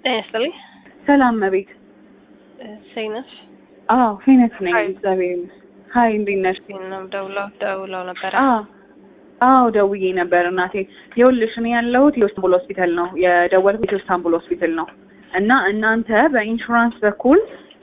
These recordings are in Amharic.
Ashley. ሰላም መቤት ሰይነሽ ፌነስ ነኝ እግዚአብሔር ሃይ እንዴት ነሽ? ነው ደውለው ነበር። ደውዬ ነበር እናቴ። ይኸውልሽ እኔ ያለሁት የኢስታንቡል ሆስፒታል ነው የደወልኩት የኢስታንቡል ሆስፒታል ነው እና እናንተ በኢንሹራንስ በኩል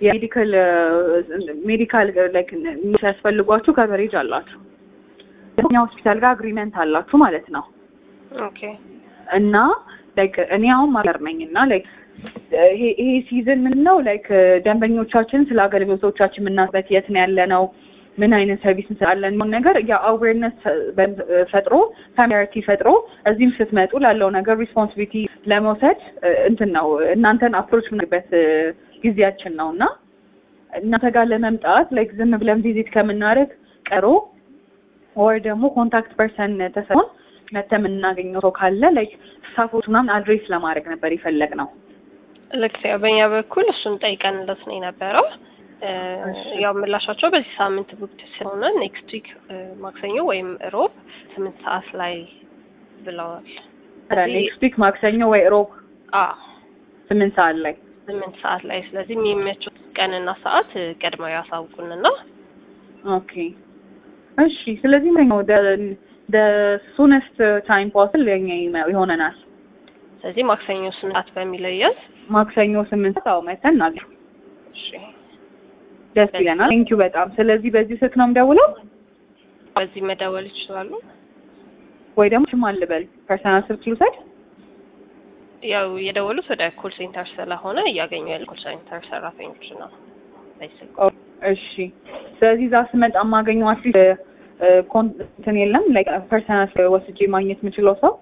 ሜዲካል ላይክ የሚያስፈልጓችሁ ከቨሬጅ አላችሁ እኛ ሆስፒታል ጋር አግሪመንት አላችሁ ማለት ነው። ኦኬ እና ላይክ እኔ አሁን ማገር ነኝና ላይክ ይሄ ሲዝን ምንድነው ላይክ ደንበኞቻችን ስለ አገልግሎቶቻችን የምናስበት የት ነው ያለነው ምን አይነት ሰርቪስ እንሰጣለን ነው ነገር ያ አዌርነስ ፈጥሮ ፋሚሊያሪቲ ፈጥሮ እዚህም ስትመጡ ላለው ነገር ሪስፖንሲቢሊቲ ለመውሰድ እንትን ነው እናንተን አፕሮች ምንበት ጊዜያችን ነውና እናንተ ጋር ለመምጣት ላይክ ዝም ብለን ቪዚት ከምናደርግ ቀሮ ወይ ደግሞ ኮንታክት ፐርሰን ተሰጥቶን መተም እናገኘው ሰው ካለ ላይክ ስታፎች ምናምን አድሬስ ለማድረግ ነበር የፈለግነው። ልክ በእኛ በኩል እሱን ጠይቀንለት ነው የነበረው። ያው ምላሻቸው በዚህ ሳምንት ቡክት ስለሆነ ኔክስት ዊክ ማክሰኞ ወይም ሮብ 8 ሰዓት ላይ ብለዋል። ኔክስት ዊክ ማክሰኞ ወይ ሮብ 8 ሰዓት ላይ ስለዚህ የሚመቹት ቀንና ሰዓት ቀድመው ያሳውቁንና ኦኬ እሺ ስለዚህ ነው the soonest time possible ይሆነናል። ስለዚህ ማክሰኞ 8 ሰዓት በሚለየው ማክሰኞ 8 ሰዓት መተናል። እሺ ደስ ይለናል። ቴንኪው በጣም። ስለዚህ በዚህ ስልክ ነው የምደውለው? በዚህ መደወል ይችላሉ ወይ ደግሞ ሽማል ልበል ፐርሰናል ስልክ ልውሰድ? ያው የደወሉት ወደ ኮል ሴንተር ስለሆነ እያገኙ ያለ ኮል ሴንተር ሰራተኞች ነው። እሺ ስለዚህ እዛ ስመጣ የማገኘው አትሊስት ኮንተንት የለም ላይክ ፐርሰናል ወስጄ ማግኘት የምችለው ሰው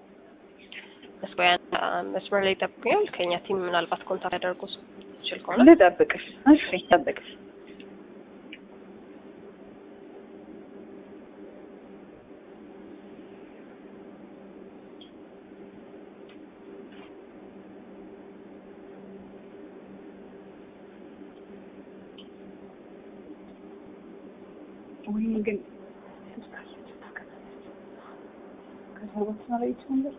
መስመር ላይ ጠብቁኝ። ከኛ ቲም ምናልባት ኮንታክት ያደርጉ ይችላል ከሆነ ልጠብቅሽ። እሺ ጠብቅሽ። ወይ ግን ከሰዎች ማለት ይችላል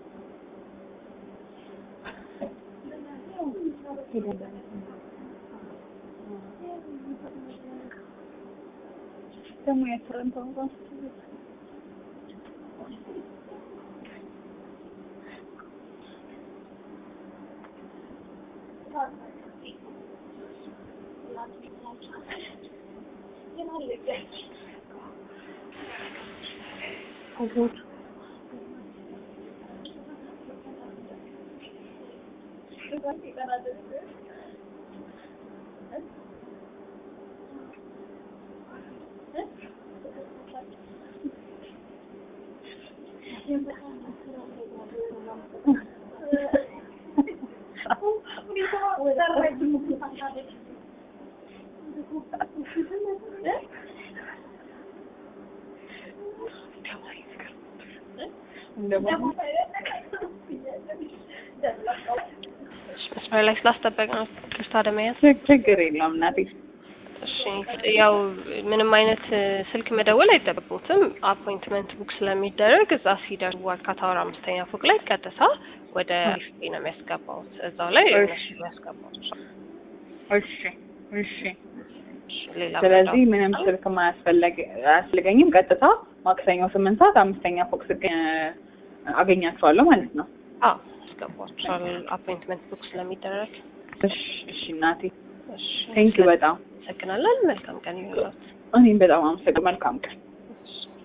ደግሞ ያፈረንታው መስመር ላይ ስላስጠበቅነው ክርስታ ደመያዝ ችግር የለውም እናቴ። እሺ ያው ምንም አይነት ስልክ መደወል አይጠበቅም። አፖይንትመንት ቡክ ስለሚደረግ እዛ ሲደርሱ ዋልካ ታወር 5ኛ ፎቅ ላይ ቀጥታ ወደ ሪፍቴ ነው የሚያስገባው። እዛው ላይ እነሱ ያስገባው። እሺ ስለዚህ ምንም ስልክ አያስፈልገኝም። ቀጥታ ማክሰኞ 8 ሰዓት 5ኛ ፎቅ ስገኝ አገኛቸዋለሁ ማለት ነው። ያስገባቸዋል አፖይንትመንት ቡክ ስለሚደረግ። እሺ እናቴ ቴንኪው በጣም አመሰግናለን። መልካም ቀን ይሁንልዎት። እኔም በጣም አመሰግናለሁ። መልካም ቀን